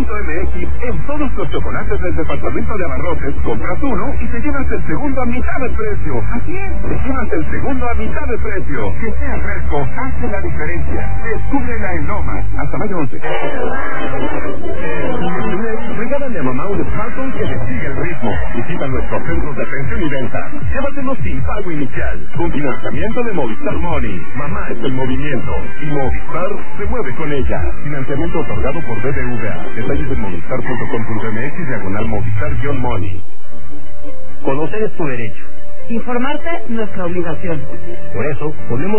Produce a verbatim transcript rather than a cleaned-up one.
punto m x, en todos los chocolates del departamento de abarrotes, compras uno y te llevas el segundo a mitad de precio. Así es, te llevas el segundo a mitad de precio. Que sea fresco, hace la diferencia. Descúbrela en Lomas, hasta mayo once. Regálale a mamá un smartphone que le sigue el ritmo. Visita nuestros centros de atención y venta. Llévatelo sin pago inicial, con financiamiento de Movistar Money. Mamá es el movimiento y Movistar se mueve con ella. Financiamiento otorgado por B B V A. Detalles en movistar punto com punto m x diagonal Movistar-Money. Conocer es tu derecho. Informarte, nuestra obligación. Por eso, podemos